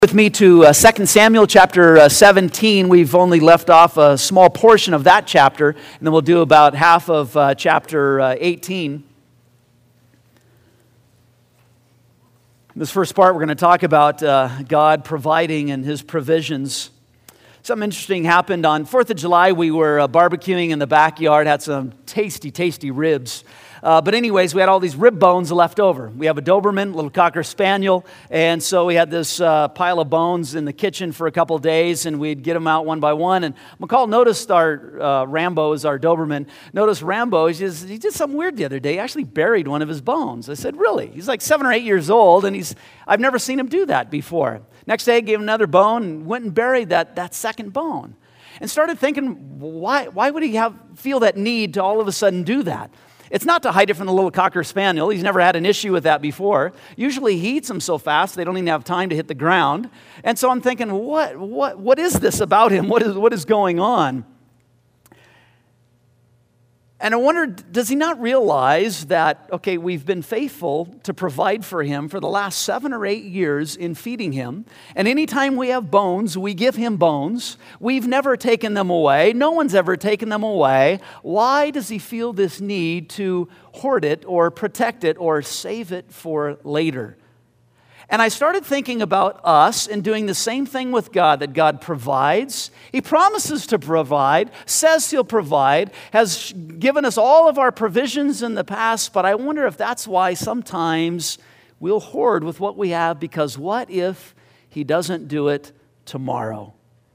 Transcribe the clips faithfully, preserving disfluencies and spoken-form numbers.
With me to uh, Second Samuel chapter uh, seventeen. We've only left off a small portion of that chapter, and then we'll do about half of uh, chapter uh, eighteen. In this first part, we're going to talk about uh, God providing and His provisions. Something interesting happened on fourth of July. We were uh, barbecuing in the backyard, had some tasty, tasty ribs. Uh, but anyways, we had all these rib bones left over. We have a Doberman, little Cocker Spaniel, and so we had this uh, pile of bones in the kitchen for a couple of days, and we'd get them out one by one. And McCall noticed our uh, Rambo is our Doberman. Noticed Rambo, he, just, he did something weird the other day. He actually buried one of his bones. I said, really? He's like seven or eight years old, and he's I've never seen him do that before. Next day, I gave him another bone and went and buried that, that second bone. And started thinking, why, why would he have feel that need to all of a sudden do that? It's not to hide it from the little Cocker Spaniel. He's never had an issue with that before. Usually he eats them so fast they don't even have time to hit the ground. And so I'm thinking, what, what, what is this about him? What is, what is going on? And I wondered, does he not realize that, okay, we've been faithful to provide for him for the last seven or eight years in feeding him. And anytime we have bones, we give him bones. We've never taken them away. No one's ever taken them away. Why does he feel this need to hoard it or protect it or save it for later? And I started thinking about us and doing the same thing with God, that God provides. He promises to provide, says He'll provide, has given us all of our provisions in the past, but I wonder if that's why sometimes we'll hoard with what we have, because what if He doesn't do it tomorrow?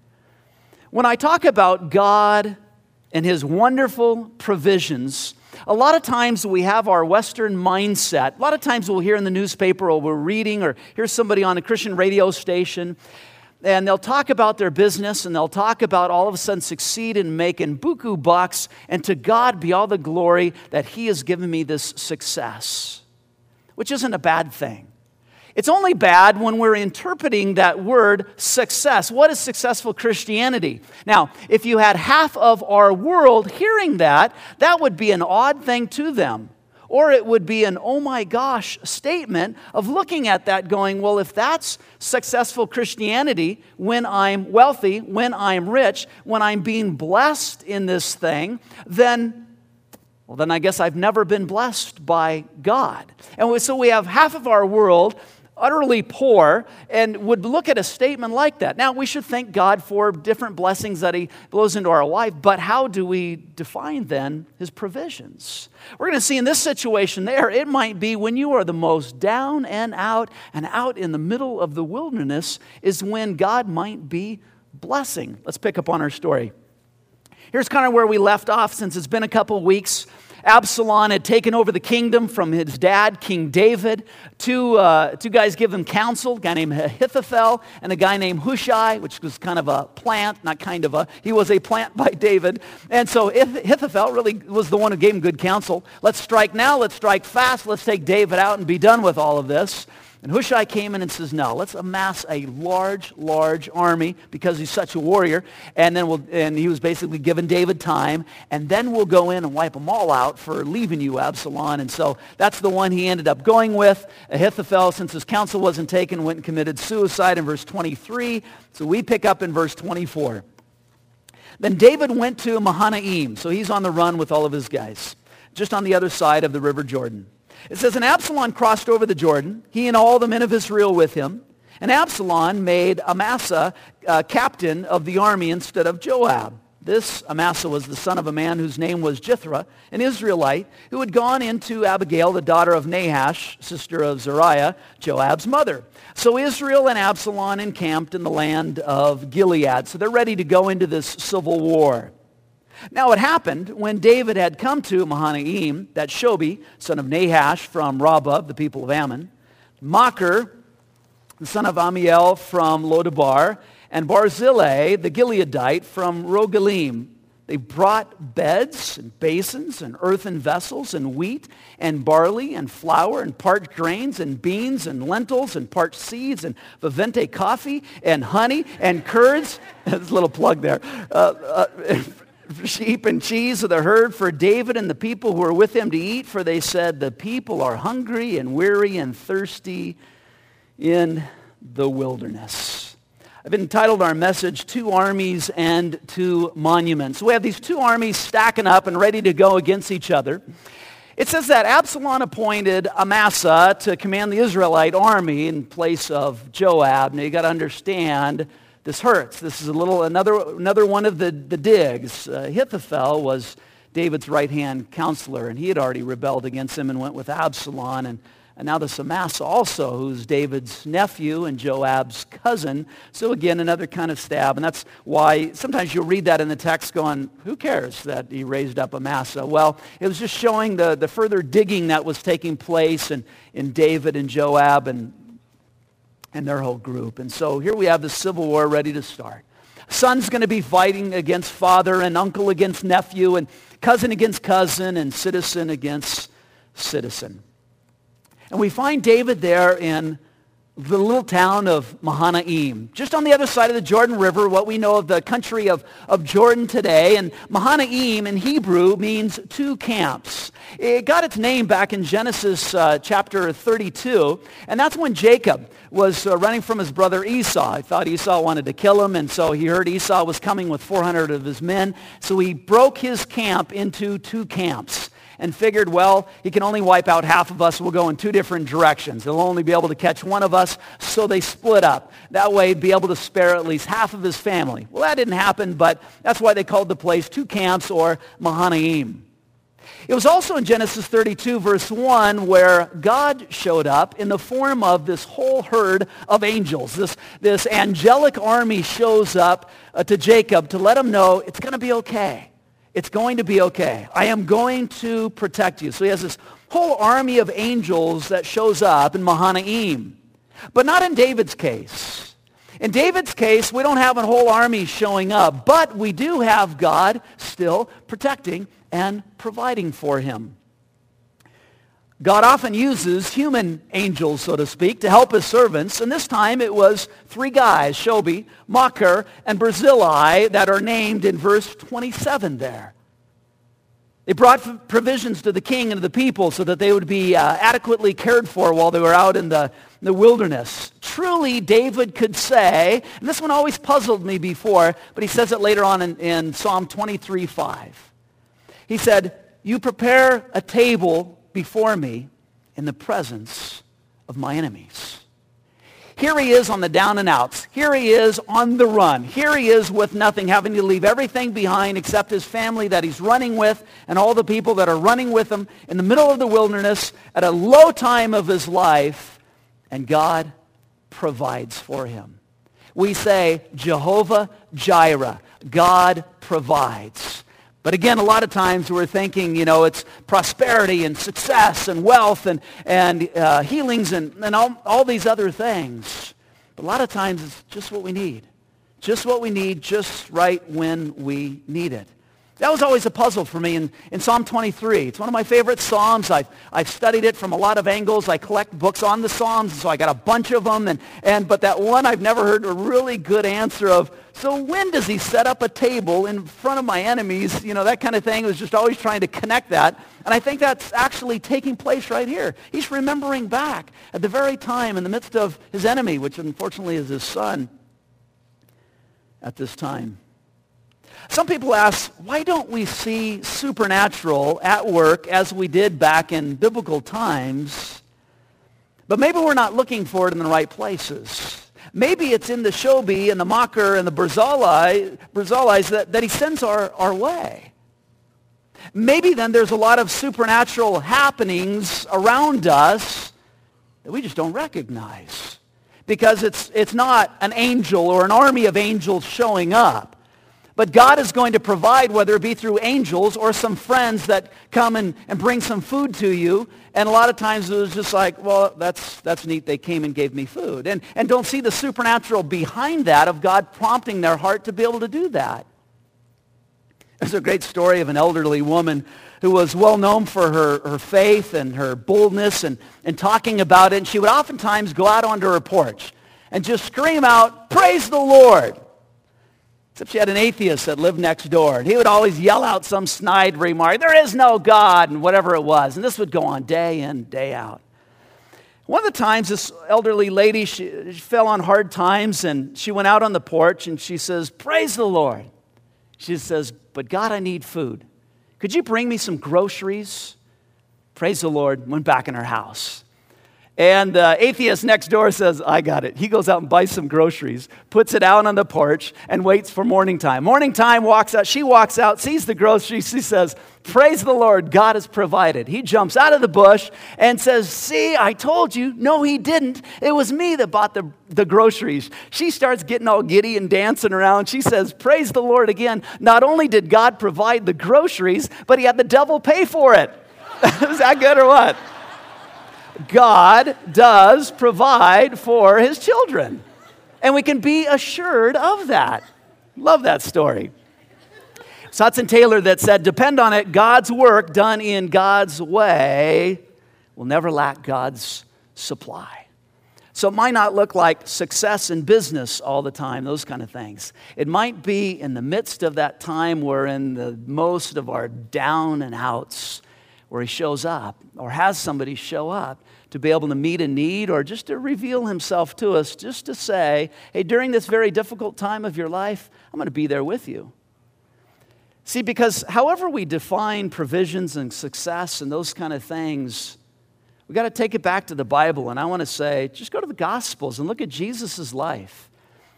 When I talk about God and His wonderful provisions, a lot of times we have our Western mindset. A lot of times we'll hear in the newspaper or we're reading or hear somebody on a Christian radio station, and they'll talk about their business and they'll talk about all of a sudden succeed in making buku bucks, and to God be all the glory that He has given me this success, which isn't a bad thing. It's only bad when we're interpreting that word success. What is successful Christianity? Now, if you had half of our world hearing that, that would be an odd thing to them. Or it would be an oh my gosh statement of looking at that going, well, if that's successful Christianity, when I'm wealthy, when I'm rich, when I'm being blessed in this thing, then Well, then I guess I've never been blessed by God. And so we have half of our world utterly poor and would look at a statement like that. Now, we should thank God for different blessings that He blows into our life, but how do we define then His provisions? We're going to see in this situation there, it might be when you are the most down and out and out in the middle of the wilderness is when God might be blessing. Let's pick up on our story. Here's kind of where we left off since it's been a couple weeks. Absalom had taken over the kingdom from his dad, King David. Two, uh, two guys give him counsel, a guy named Ahithophel and a guy named Hushai, which was kind of a plant, not kind of a, he was a plant by David. And so Ahithophel really was the one who gave him good counsel. Let's strike now, let's strike fast, let's take David out and be done with all of this. And Hushai came in and says, no, let's amass a large, large army because he's such a warrior. And then we'll, and he was basically giving David time. And then we'll go in and wipe them all out for leaving you, Absalom. And so that's the one he ended up going with. Ahithophel, since his counsel wasn't taken, went and committed suicide in verse twenty-three. So we pick up in verse twenty-four. Then David went to Mahanaim. So he's on the run with all of his guys, just on the other side of the river Jordan. It says, and Absalom crossed over the Jordan, he and all the men of Israel with him. And Absalom made Amasa uh, captain of the army instead of Joab. This Amasa was the son of a man whose name was Jithra, an Israelite, who had gone into Abigail, the daughter of Nahash, sister of Zeruiah, Joab's mother. So Israel and Absalom encamped in the land of Gilead. So they're ready to go into this civil war. Now it happened when David had come to Mahanaim that Shobi, son of Nahash from Rabbah, the people of Ammon, Machir, the son of Amiel from Lodabar, and Barzillai, the Gileadite from Rogelim. They brought beds and basins and earthen vessels and wheat and barley and flour and parched grains and beans and lentils and parched seeds and vivente coffee and honey and curds. There's a little plug there. Uh, uh, sheep and cheese of the herd for David and the people who were with him to eat, for they said, the people are hungry and weary and thirsty in the wilderness. I've entitled our message, Two Armies and Two Monuments. We have these two armies stacking up and ready to go against each other. It says that Absalom appointed Amasa to command the Israelite army in place of Joab. Now you got to understand, this hurts. This is a little another another one of the, the digs. Uh, Ahithophel was David's right-hand counselor, and he had already rebelled against him and went with Absalom. And, and now this Amasa also, who's David's nephew and Joab's cousin. So again, another kind of stab. And that's why sometimes you'll read that in the text going, who cares that he raised up Amasa? Well, it was just showing the, the further digging that was taking place in, in David and Joab and, and their whole group. And so here we have the civil war ready to start. Son's going to be fighting against father, and uncle against nephew, and cousin against cousin, and citizen against citizen. And we find David there in the little town of Mahanaim, just on the other side of the Jordan River, what we know of the country of, of Jordan today. And Mahanaim in Hebrew means two camps. It got its name back in Genesis uh, chapter thirty-two, and that's when Jacob was uh, running from his brother Esau. He thought Esau wanted to kill him, and so he heard Esau was coming with four hundred of his men. So he broke his camp into two camps and figured, well, he can only wipe out half of us. We'll go in two different directions. He'll only be able to catch one of us, so they split up. That way he'd be able to spare at least half of his family. Well, that didn't happen, but that's why they called the place two camps, or Mahanaim. It was also in Genesis thirty-two, verse one, where God showed up in the form of this whole herd of angels. This, this angelic army shows up uh, to Jacob to let him know it's going to be okay. It's going to be okay. I am going to protect you. So he has this whole army of angels that shows up in Mahanaim. But not in David's case. In David's case, we don't have a whole army showing up, but we do have God still protecting and providing for him. God often uses human angels, so to speak, to help his servants. And this time it was three guys, Shobi, Machir, and Barzillai, that are named in verse twenty-seven there. They brought provisions to the king and to the people so that they would be uh, adequately cared for while they were out in the, in the wilderness. Truly, David could say, and this one always puzzled me before, but he says it later on in, in Psalm twenty-three, five. He said, you prepare a table before me in the presence of my enemies. Here he is on the down and outs. Here he is on the run. Here he is with nothing, having to leave everything behind except his family that he's running with and all the people that are running with him in the middle of the wilderness at a low time of his life, and God provides for him. We say, Jehovah Jireh, God provides. But again, a lot of times we're thinking, you know, it's prosperity and success and wealth and, and uh, healings and, and all, all these other things. But a lot of times it's just what we need. Just what we need, just right when we need it. That was always a puzzle for me in, in Psalm twenty-three. It's one of my favorite Psalms. I've, I've studied it from a lot of angles. I collect books on the Psalms, so I got a bunch of them. And, and, but that one I've never heard a really good answer of, so when does he set up a table in front of my enemies? You know, that kind of thing. I was just always trying to connect that. And I think that's actually taking place right here. He's remembering back at the very time in the midst of his enemy, which unfortunately is his son at this time. Some people ask, why don't we see supernatural at work as we did back in biblical times? But maybe we're not looking for it in the right places. Maybe it's in the Shobi and the Machir and the Barzillai, Barzillais that, that he sends our, our way. Maybe then there's a lot of supernatural happenings around us that we just don't recognize. Because it's, it's not an angel or an army of angels showing up. But God is going to provide, whether it be through angels or some friends that come and, and bring some food to you. And a lot of times it was just like, well, that's that's neat. They came and gave me food. And, and don't see the supernatural behind that of God prompting their heart to be able to do that. There's a great story of an elderly woman who was well known for her, her faith and her boldness and, and talking about it. And she would oftentimes go out onto her porch and just scream out, "Praise the Lord." Except she had an atheist that lived next door. And he would always yell out some snide remark, "There is no God," and whatever it was. And this would go on day in, day out. One of the times, this elderly lady, she, she fell on hard times, and she went out on the porch, and she says, "Praise the Lord." She says, "But God, I need food. Could you bring me some groceries?" Praise the Lord, went back in her house. And the uh, atheist next door says, "I got it." He goes out and buys some groceries, puts it out on the porch, and waits for morning time. Morning time, walks out. She walks out, sees the groceries. She says, "Praise the Lord, God has provided." He jumps out of the bush and says, "See, I told you." "No, he didn't. It was me that bought the, the groceries." She starts getting all giddy and dancing around. She says, "Praise the Lord again. Not only did God provide the groceries, but he had the devil pay for it." Is that good or what? God does provide for his children. And we can be assured of that. Love that story. It's Hudson Taylor that said, "Depend on it, God's work done in God's way will never lack God's supply." So it might not look like success in business all the time, those kind of things. It might be in the midst of that time we're in the most of our down and outs, where he shows up or has somebody show up to be able to meet a need or just to reveal himself to us, just to say, "Hey, during this very difficult time of your life, I'm going to be there with you." See, because however we define provisions and success and those kind of things, we got to take it back to the Bible. And I want to say, just go to the Gospels and look at Jesus' life.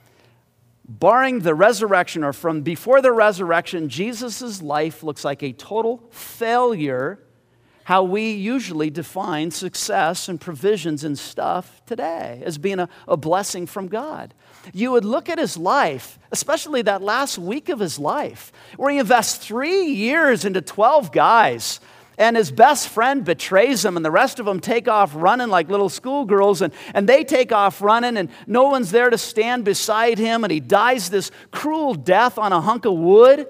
Barring the resurrection or from before the resurrection, Jesus' life looks like a total failure how we usually define success and provisions and stuff today as being a, a blessing from God. You would look at his life, especially that last week of his life, where he invests three years into twelve guys, and his best friend betrays him, and the rest of them take off running like little schoolgirls, and, and they take off running, and no one's there to stand beside him, and he dies this cruel death on a hunk of wood.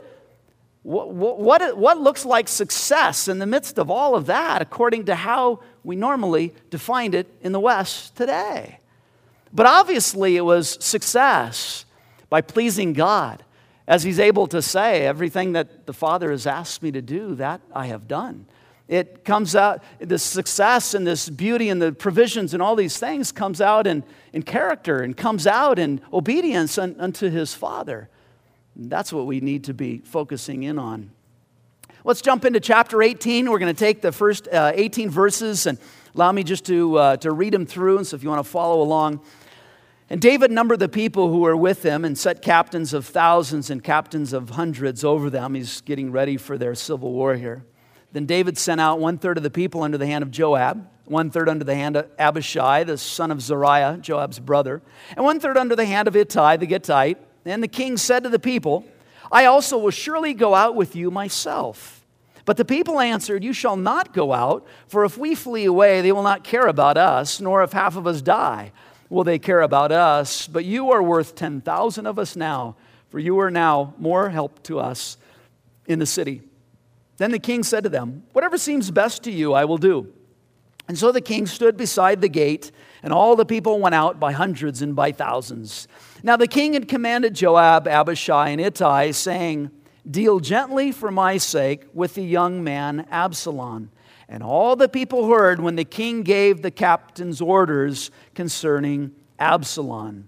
What, what, what looks like success in the midst of all of that, according to how we normally defined it in the West today? But obviously it was success by pleasing God, as he's able to say, "Everything that the Father has asked me to do, that I have done." It comes out, the success and this beauty and the provisions and all these things comes out in, in character and comes out in obedience un, unto his Father. That's what we need to be focusing in on. Let's jump into chapter eighteen. We're going to take the first uh, eighteen verses and allow me just to, uh, to read them through. And so if you want to follow along. "And David numbered the people who were with him and set captains of thousands and captains of hundreds over them." He's getting ready for their civil war here. "Then David sent out one third of the people under the hand of Joab, one third under the hand of Abishai, the son of Zeruiah, Joab's brother, and one third under the hand of Ittai the Gittite. And the king said to the people, 'I also will surely go out with you myself.' But the people answered, 'You shall not go out, for if we flee away, they will not care about us, nor if half of us die will they care about us. But you are worth ten thousand of us now, for you are now more help to us in the city.' Then the king said to them, 'Whatever seems best to you, I will do.' And so the king stood beside the gate, and all the people went out by hundreds and by thousands. Now the king had commanded Joab, Abishai, and Ittai, saying, 'Deal gently for my sake with the young man Absalom.' And all the people heard when the king gave the captain's orders concerning Absalom.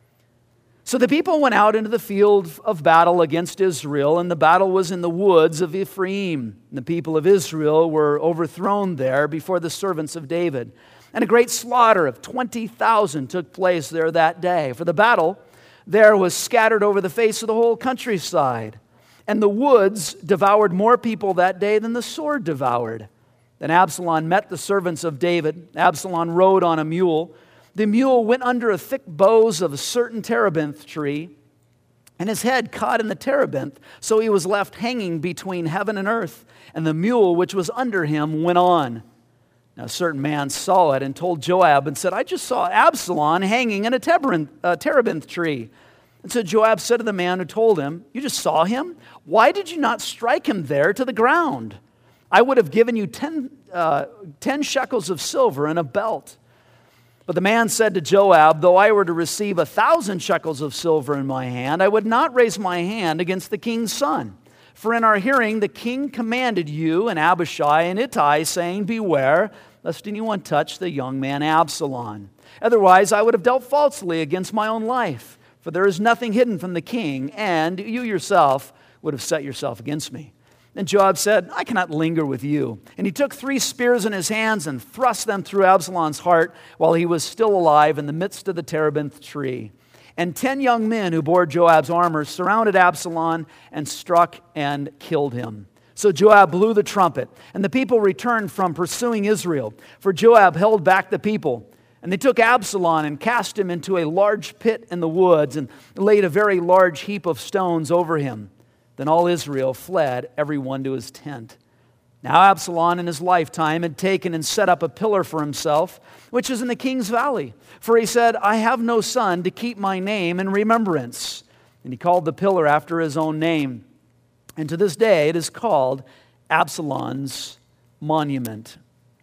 So the people went out into the field of battle against Israel, and the battle was in the woods of Ephraim. And the people of Israel were overthrown there before the servants of David. And a great slaughter of twenty thousand took place there that day. For the battle there was scattered over the face of the whole countryside. And the woods devoured more people that day than the sword devoured. Then Absalom met the servants of David. Absalom rode on a mule. The mule went under a thick boughs of a certain terebinth tree, and his head caught in the terebinth, so he was left hanging between heaven and earth, and the mule which was under him went on. Now a certain man saw it and told Joab and said, 'I just saw Absalom hanging in a terebinth, uh, terebinth tree.' And so Joab said to the man who told him, 'You just saw him? Why did you not strike him there to the ground? I would have given you ten, uh, ten shekels of silver and a belt.' But the man said to Joab, 'Though I were to receive a thousand shekels of silver in my hand, I would not raise my hand against the king's son. For in our hearing the king commanded you and Abishai and Ittai, saying, Beware, lest anyone touch the young man Absalom. Otherwise, I would have dealt falsely against my own life, for there is nothing hidden from the king, and you yourself would have set yourself against me." Then Joab said, "I cannot linger with you." And he took three spears in his hands and thrust them through Absalom's heart while he was still alive in the midst of the terebinth tree. And ten young men who bore Joab's armor surrounded Absalom and struck and killed him. So Joab blew the trumpet, and the people returned from pursuing Israel, for Joab held back the people. And they took Absalom and cast him into a large pit in the woods and laid a very large heap of stones over him. Then all Israel fled, every one to his tent. Now Absalom in his lifetime had taken and set up a pillar for himself, which is in the king's valley. For he said, "I have no son to keep my name in remembrance." And he called the pillar after his own name. And to this day it is called Absalom's monument.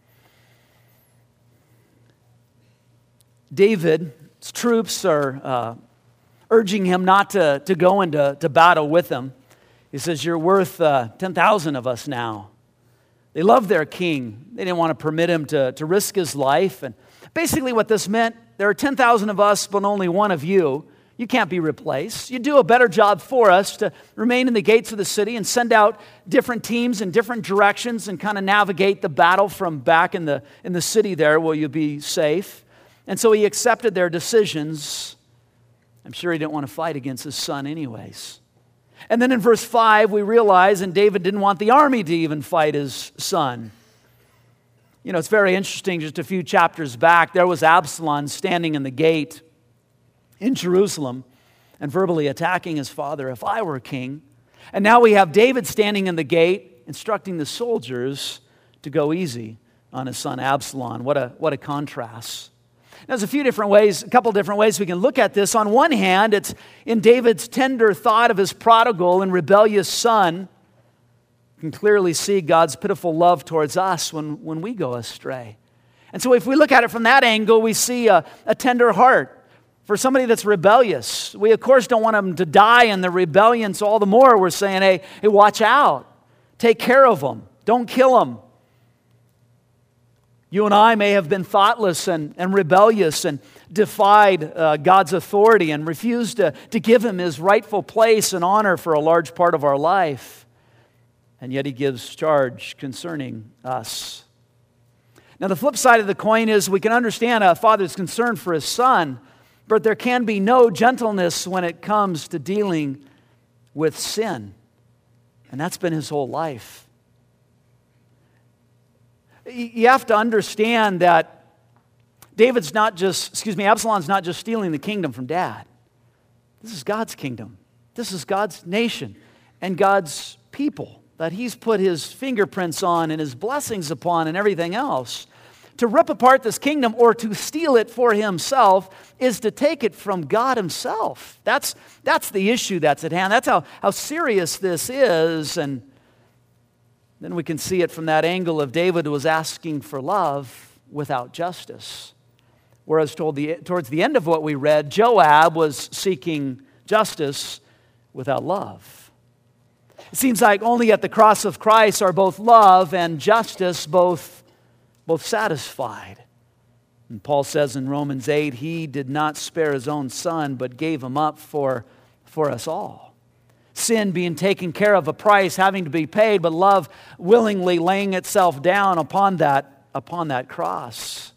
David's troops are uh, urging him not to, to go into to battle with them. He says, "You're worth uh, ten thousand of us now." They loved their king. They didn't want to permit him to, to risk his life. And basically what this meant, there are ten thousand of us, but only one of you. You can't be replaced. You do a better job for us to remain in the gates of the city and send out different teams in different directions and kind of navigate the battle from back in the, in the city there where you'll be safe. And so he accepted their decisions. I'm sure he didn't want to fight against his son anyways. And then in verse five, we realize, and David didn't want the army to even fight his son. You know, it's very interesting, just a few chapters back, there was Absalom standing in the gate in Jerusalem and verbally attacking his father, "If I were king." And now we have David standing in the gate, instructing the soldiers to go easy on his son Absalom. What a, what a contrast. There's a few different ways, a couple different ways we can look at this. On one hand, it's in David's tender thought of his prodigal and rebellious son. You can clearly see God's pitiful love towards us when, when we go astray. And so if we look at it from that angle, we see a, a tender heart for somebody that's rebellious. We, of course, don't want them to die in the rebellion, so all the more we're saying, hey, hey, watch out. Take care of them. Don't kill them. You and I may have been thoughtless and, and rebellious and defied uh, God's authority and refused to, to give Him His rightful place and honor for a large part of our life. And yet He gives charge concerning us. Now the flip side of the coin is we can understand a father's concern for his son, but there can be no gentleness when it comes to dealing with sin. And that's been his whole life. You have to understand that David's not just, excuse me, Absalom's not just stealing the kingdom from dad. This is God's kingdom. This is God's nation and God's people that He's put His fingerprints on and His blessings upon and everything else. To rip apart this kingdom or to steal it for himself is to take it from God Himself. That's, that's the issue that's at hand. That's how, how serious this is. And then we can see it from that angle of David was asking for love without justice. Whereas toward the, towards the end of what we read, Joab was seeking justice without love. It seems like only at the cross of Christ are both love and justice both, both satisfied. And Paul says in Romans eight, He did not spare His own Son, but gave Him up for, for us all. Sin being taken care of, a price having to be paid, but love willingly laying itself down upon that, upon that cross.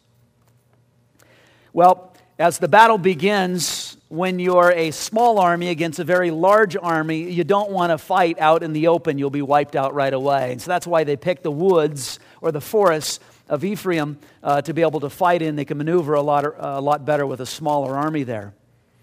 Well, as the battle begins, when you're a small army against a very large army, you don't want to fight out in the open. You'll be wiped out right away. And so that's why they pick the woods or the forests of Ephraim uh, to be able to fight in. They can maneuver a lot, a lot better with a smaller army there.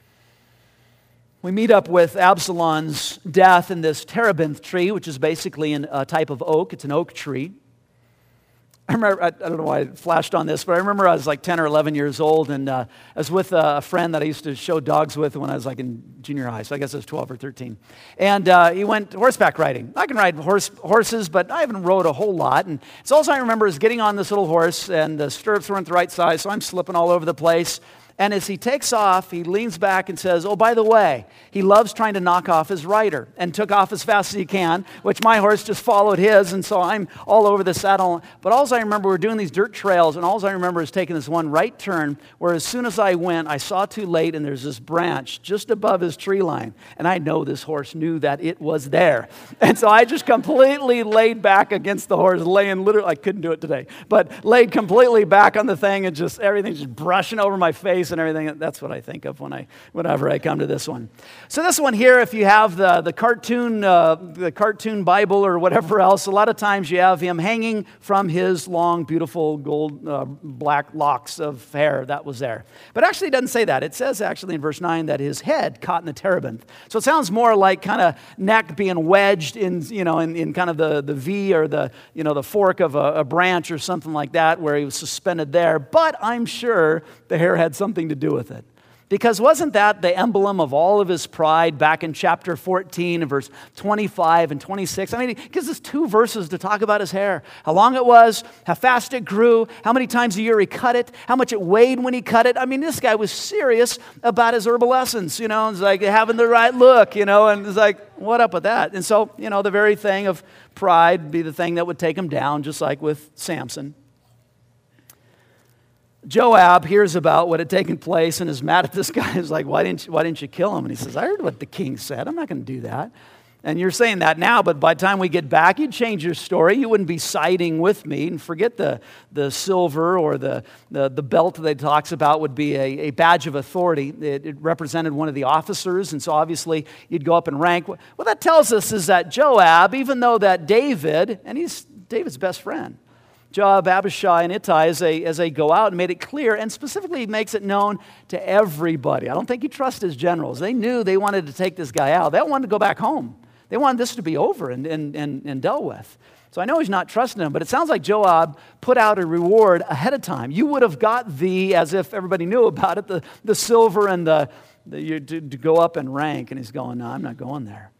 We meet up with Absalom's death in this terebinth tree, which is basically a type of oak. It's an oak tree. I remember, I, I don't know why I flashed on this, but I remember I was like ten or eleven years old, and uh, I was with a friend that I used to show dogs with when I was like in junior high, so I guess I was twelve or thirteen. And uh, he went horseback riding. I can ride horse, horses, but I haven't rode a whole lot. And so all I remember is getting on this little horse, and the stirrups weren't the right size, so I'm slipping all over the place. And as he takes off, he leans back and says, oh, by the way, he loves trying to knock off his rider, and took off as fast as he can, which my horse just followed his, and so I'm all over the saddle. But all I remember, we're doing these dirt trails, and all I remember is taking this one right turn, where as soon as I went, I saw too late, and there's this branch just above his tree line. And I know this horse knew that it was there. And so I just completely laid back against the horse, laying literally, I couldn't do it today, but laid completely back on the thing, and just everything just brushing over my face and everything. That's what I think of when I, whenever I come to this one. So this one here, if you have the, the cartoon uh, the cartoon Bible or whatever else, a lot of times you have him hanging from his long, beautiful gold, uh, black locks of hair that was there. But actually it doesn't say that. It says actually in verse nine that his head caught in the terebinth. So it sounds more like kind of neck being wedged in, you know, in, in kind of the, the V or the, you know, the fork of a, a branch or something like that, where he was suspended there. But I'm sure the hair had something to do with it. Because wasn't that the emblem of all of his pride back in chapter fourteen and verse twenty-five and twenty-six? I mean, he gives us two verses to talk about his hair. How long it was, how fast it grew, how many times a year he cut it, how much it weighed when he cut it. I mean, this guy was serious about his herbal essence, you know. It's like having the right look, you know, and it's like, what up with that? And so, you know, the very thing of pride would be the thing that would take him down, just like with Samson. Joab hears about what had taken place and is mad at this guy. He's like, why didn't you, why didn't you kill him? And he says, I heard what the king said. I'm not going to do that. And you're saying that now, but by the time we get back, you'd change your story. You wouldn't be siding with me. And forget the, the silver or the, the, the belt that it talks about would be a, a badge of authority. It, it represented one of the officers, and so obviously you'd go up in rank. What that tells us is that Joab, even though that David, and he's David's best friend, Joab, Abishai, and Ittai, as they, as they go out and made it clear, and specifically makes it known to everybody. I don't think he trusts his generals. They knew they wanted to take this guy out. They wanted to go back home. They wanted this to be over and, and, and, and dealt with. So I know he's not trusting him, but it sounds like Joab put out a reward ahead of time. You would have got the, as if everybody knew about it, the, the silver and the, the you, to, to go up in rank. And he's going, no, I'm not going there.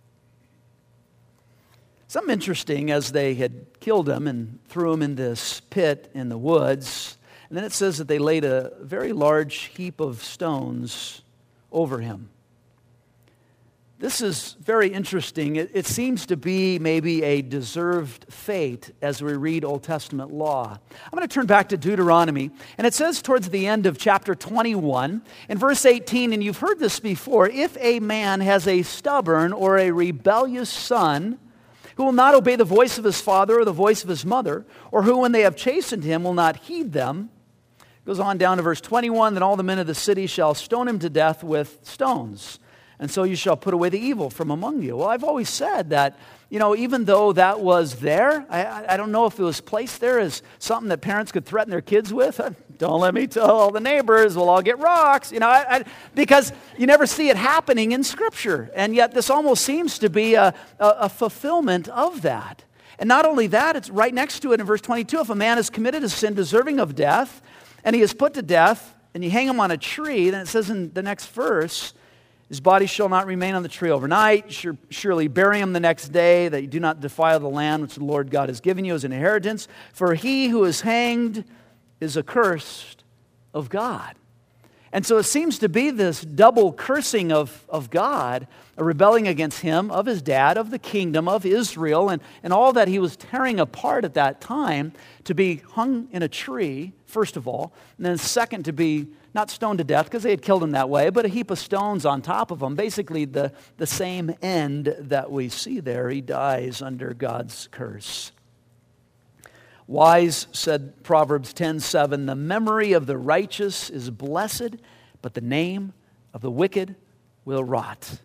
Something interesting, as they had killed him and threw him in this pit in the woods, and then it says that they laid a very large heap of stones over him. This is very interesting. It, it seems to be maybe a deserved fate as we read Old Testament law. I'm going to turn back to Deuteronomy, and it says towards the end of chapter twenty-one, in verse eighteen, and you've heard this before, if a man has a stubborn or a rebellious son, who will not obey the voice of his father or the voice of his mother, or who, when they have chastened him, will not heed them. It goes on down to verse twenty-one, then all the men of the city shall stone him to death with stones. And so you shall put away the evil from among you. Well, I've always said that, you know, even though that was there, I, I don't know if it was placed there as something that parents could threaten their kids with. Don't let me tell all the neighbors, we'll all get rocks. You know, I, I, because you never see it happening in Scripture. And yet this almost seems to be a, a, a fulfillment of that. And not only that, it's right next to it in verse twenty-two. If a man has committed a sin deserving of death, and he is put to death, and you hang him on a tree, then it says in the next verse, his body shall not remain on the tree overnight. Surely bury him the next day, that you do not defile the land which the Lord God has given you as an inheritance. For he who is hanged is accursed of God. And so it seems to be this double cursing of, of God, a rebelling against him, of his dad, of the kingdom, of Israel, and, and all that he was tearing apart at that time, to be hung in a tree, first of all, and then second, to be not stoned to death, because they had killed him that way, but a heap of stones on top of him. Basically, the, the same end that we see there. He dies under God's curse. Wise said Proverbs ten seven, the memory of the righteous is blessed, but the name of the wicked will rot.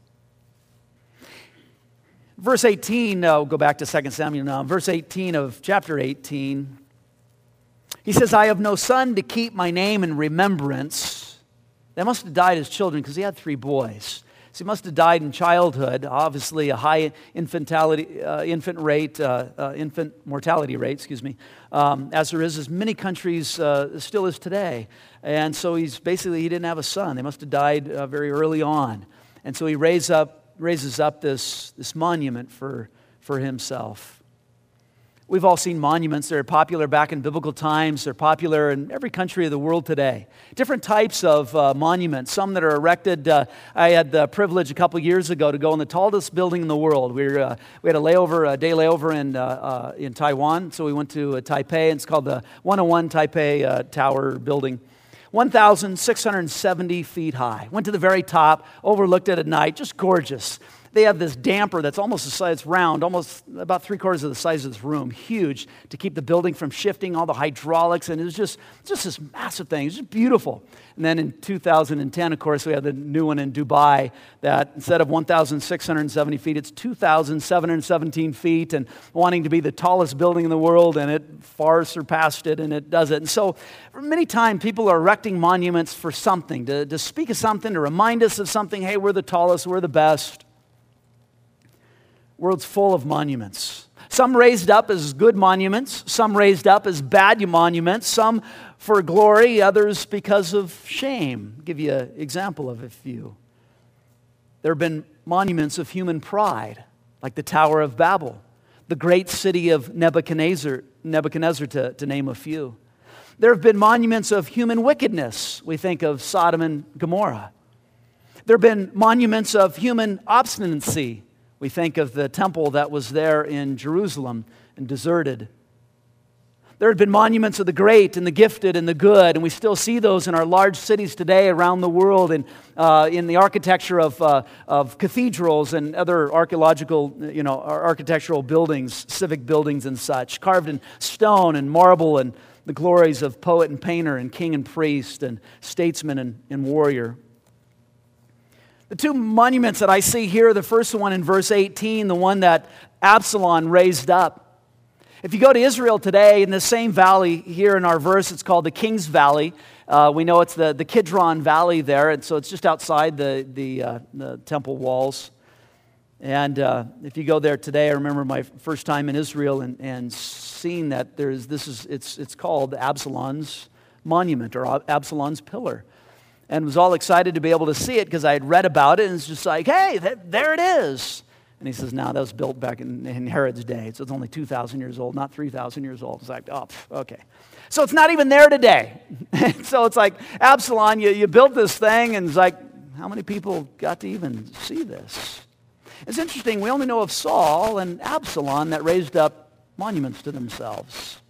Verse eighteen, uh, we'll go back to Second Samuel now. Verse eighteen of chapter eighteen, he says, I have no son to keep my name in remembrance. They must have died as children because he had three boys. So he must have died in childhood, obviously a high infantility, uh, infant rate, uh, uh, infant mortality rate, excuse me, um, as there is as many countries uh, still is today. And so he's basically, he didn't have a son. They must have died uh, very early on. And so he raise up, raises up this, this monument for, for himself. We've all seen monuments. They're popular back in biblical times. They're popular in every country of the world today. Different types of uh, monuments, some that are erected. Uh, I had the privilege a couple years ago to go in the tallest building in the world. We, were, uh, we had a layover, a day layover in, uh, uh, in Taiwan, so we went to uh, Taipei, and it's called the one oh one Taipei uh, Tower building. one thousand six hundred seventy feet high. Went to the very top, overlooked it at night, just gorgeous. They have this damper that's almost the size, it's round, almost about three quarters of the size of this room, huge, to keep the building from shifting, all the hydraulics, and it was just, just this massive thing. It was just beautiful. And then in two thousand ten, of course, we had the new one in Dubai that instead of one thousand six hundred seventy feet, it's two thousand seven hundred seventeen feet, and wanting to be the tallest building in the world, and it far surpassed it, and it does it. And so many times people are erecting monuments for something, to, to speak of something, to remind us of something. Hey, we're the tallest, we're the best. World's full of monuments. Some raised up as good monuments, some raised up as bad monuments, some for glory, others because of shame. I'll give you an example of a few. There have been monuments of human pride, like the Tower of Babel, the great city of Nebuchadnezzar, Nebuchadnezzar to, to name a few. There have been monuments of human wickedness. We think of Sodom and Gomorrah. There have been monuments of human obstinacy. We think of the temple that was there in Jerusalem and deserted. There had been monuments of the great and the gifted and the good, and we still see those in our large cities today around the world, and uh, in the architecture of uh, of cathedrals and other archaeological, you know, architectural buildings, civic buildings and such, carved in stone and marble, and the glories of poet and painter and king and priest and statesman and, and warrior. The two monuments that I see here, the first one in verse eighteen, the one that Absalom raised up. If you go to Israel today, in the same valley here in our verse, it's called the King's Valley. Uh, we know it's the, the Kidron Valley there, and so it's just outside the, the, uh, the temple walls. And uh, if you go there today, I remember my first time in Israel and, and seeing that there's this is it's it's called Absalom's monument or Absalom's pillar. And was all excited to be able to see it because I had read about it, and it's just like, hey, th- there it is. And he says, no, that was built back in, in Herod's day, so it's only two thousand years old, not three thousand years old. It's like, oh, okay. So it's not even there today. So it's like, Absalom, you, you built this thing, and it's like, how many people got to even see this? It's interesting, we only know of Saul and Absalom that raised up monuments to themselves.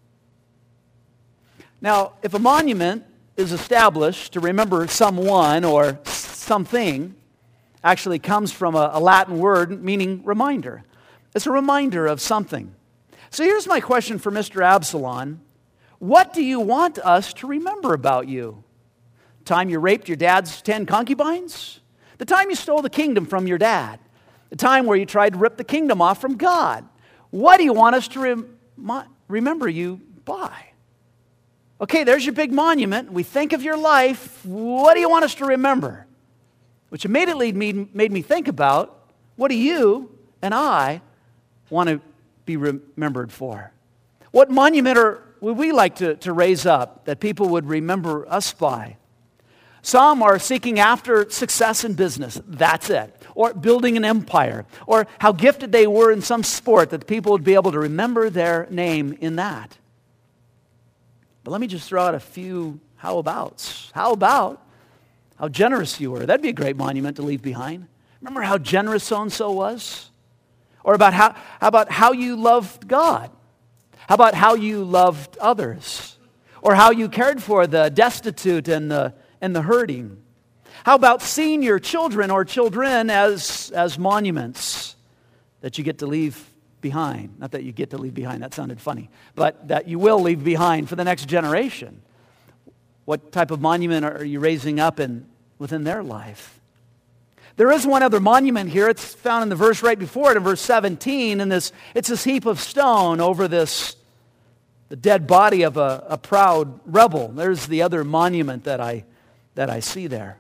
Now, if a monument is established to remember someone or something, actually comes from a, a Latin word meaning reminder. It's a reminder of something. So here's my question for Mister Absalom. What do you want us to remember about you? The time you raped your dad's ten concubines? The time you stole the kingdom from your dad? The time where you tried to rip the kingdom off from God? What do you want us to rem- remember you by? Okay, there's your big monument. We think of your life. What do you want us to remember? Which immediately made me think about, what do you and I want to be remembered for? What monument are, would we like to, to raise up that people would remember us by? Some are seeking after success in business. That's it. Or building an empire. Or how gifted they were in some sport that people would be able to remember their name in that. But let me just throw out a few how abouts. How about how generous you were? That'd be a great monument to leave behind. Remember how generous so-and-so was? Or about how, how about how you loved God? How about how you loved others? Or how you cared for the destitute and the, and the hurting? How about seeing your children or children as, as monuments that you get to leave behind? Not that you get to leave behind, that sounded funny, but that you will leave behind for the next generation. What type of monument are you raising up in, within their life? There is one other monument here. It's found in the verse right before it, in verse seventeen, and this it's this heap of stone over this, the dead body of a, a proud rebel. There's the other monument that I that I see there.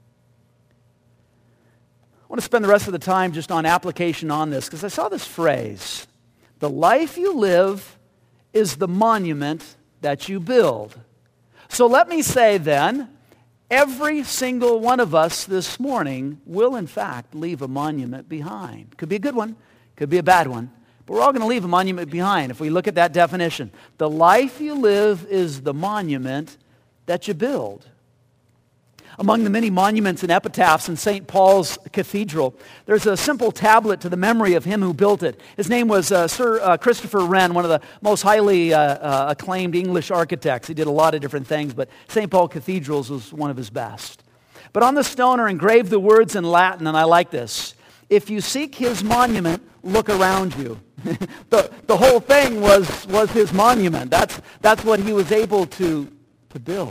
I want to spend the rest of the time just on application on this, because I saw this phrase, the life you live is the monument that you build. So let me say then, every single one of us this morning will in fact leave a monument behind. Could be a good one, could be a bad one, But we're all going to leave a monument behind if we look at that definition. The life you live is the monument that you build. Among the many monuments and epitaphs in Saint Paul's Cathedral, there's a simple tablet to the memory of him who built it. His name was uh, Sir uh, Christopher Wren, one of the most highly uh, uh, acclaimed English architects. He did a lot of different things, but Saint Paul Cathedrals was one of his best. But on the stone are engraved the words in Latin, and I like this. If you seek his monument, look around you. the, the whole thing was, was his monument. That's, that's what he was able to, to build.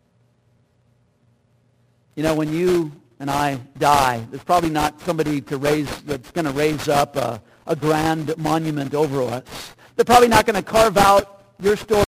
You know, when you and I die, there's probably not somebody to raise that's going to raise up a, a grand monument over us. They're probably not going to carve out your story